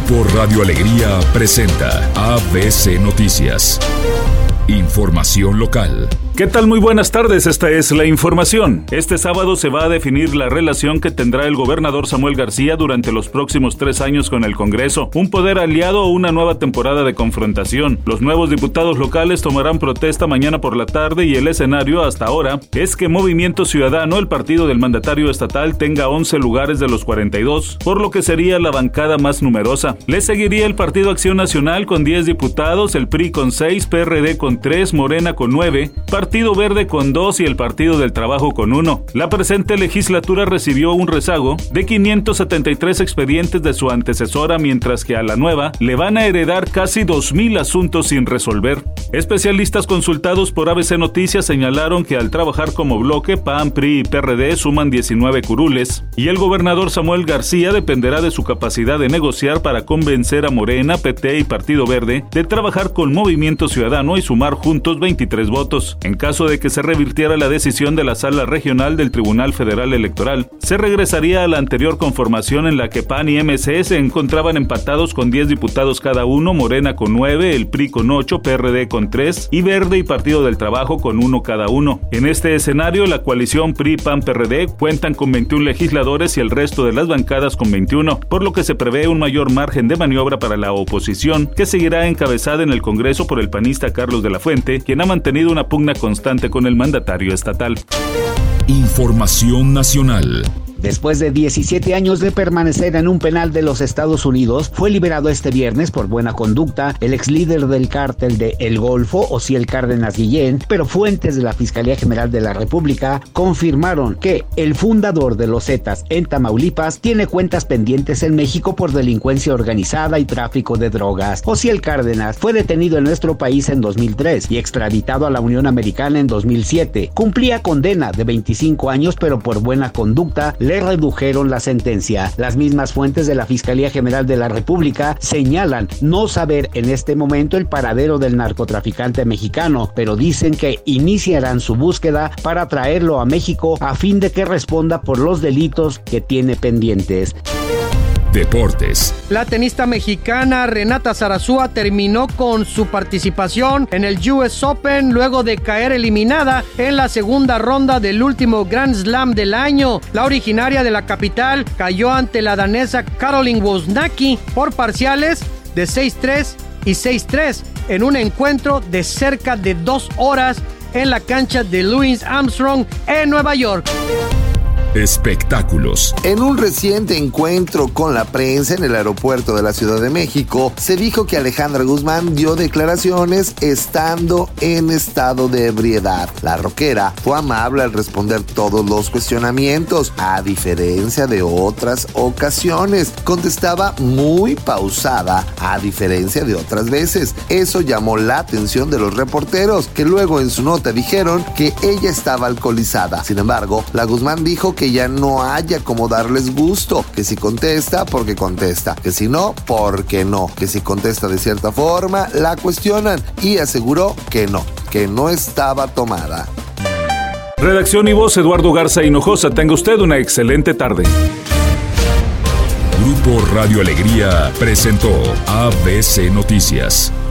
Grupo Radio Alegría presenta ABC Noticias. Información local. ¿Qué tal? Muy buenas tardes, esta es la información. Este sábado se va a definir la relación que tendrá el gobernador Samuel García durante los próximos 3 años con el Congreso. Un poder aliado o una nueva temporada de confrontación. Los nuevos diputados locales tomarán protesta mañana por la tarde y el escenario hasta ahora es que Movimiento Ciudadano, el partido del mandatario estatal, tenga 11 lugares de los 42, por lo que sería la bancada más numerosa. Le seguiría el Partido Acción Nacional con 10 diputados, el PRI con 6, PRD con 3, Morena con 9, Partido Verde con 2 y el Partido del Trabajo con 1. La presente legislatura recibió un rezago de 573 expedientes de su antecesora, mientras que a la nueva le van a heredar casi 2,000 asuntos sin resolver. Especialistas consultados por ABC Noticias señalaron que al trabajar como bloque, PAN, PRI y PRD suman 19 curules, y el gobernador Samuel García dependerá de su capacidad de negociar para convencer a Morena, PT y Partido Verde de trabajar con Movimiento Ciudadano y sumar juntos 23 votos. En caso de que se revirtiera la decisión de la Sala Regional del Tribunal Federal Electoral, se regresaría a la anterior conformación en la que PAN y MC se encontraban empatados con 10 diputados cada uno, Morena con 9, el PRI con 8, PRD con 3 y Verde y Partido del Trabajo con 1 cada uno. En este escenario, la coalición PRI-PAN-PRD cuentan con 21 legisladores y el resto de las bancadas con 21, por lo que se prevé un mayor margen de maniobra para la oposición, que seguirá encabezada en el Congreso por el panista Carlos de la Fuente, quien ha mantenido una pugna constante con el mandatario estatal. Información nacional. Después de 17 años de permanecer en un penal de los Estados Unidos, fue liberado este viernes por buena conducta el ex líder del cártel de El Golfo, Osiel Cárdenas Guillén, pero fuentes de la Fiscalía General de la República confirmaron que el fundador de los Zetas en Tamaulipas tiene cuentas pendientes en México por delincuencia organizada y tráfico de drogas. Osiel Cárdenas fue detenido en nuestro país en 2003 y extraditado a la Unión Americana en 2007. Cumplía condena de 25 años, pero por buena conducta le redujeron la sentencia. Las mismas fuentes de la Fiscalía General de la República señalan no saber en este momento el paradero del narcotraficante mexicano, pero dicen que iniciarán su búsqueda para traerlo a México a fin de que responda por los delitos que tiene pendientes. Deportes. La tenista mexicana Renata Zarazúa terminó con su participación en el US Open luego de caer eliminada en la segunda ronda del último Grand Slam del año. La originaria de la capital cayó ante la danesa Caroline Wozniacki por parciales de 6-3 y 6-3 en un encuentro de cerca de 2 horas en la cancha de Louis Armstrong en Nueva York. Espectáculos. En un reciente encuentro con la prensa en el aeropuerto de la Ciudad de México, se dijo que Alejandra Guzmán dio declaraciones estando en estado de ebriedad. La rockera fue amable al responder todos los cuestionamientos, a diferencia de otras ocasiones. Contestaba muy pausada, a diferencia de otras veces. Eso llamó la atención de los reporteros, que luego en su nota dijeron que ella estaba alcoholizada. Sin embargo, la Guzmán dijo que ya no haya como darles gusto, que si contesta, porque contesta, que si no, porque no, que si contesta de cierta forma, la cuestionan, y aseguró que no estaba tomada. Redacción y voz, Eduardo Garza Hinojosa. Tenga usted una excelente tarde. Grupo Radio Alegría presentó ABC Noticias.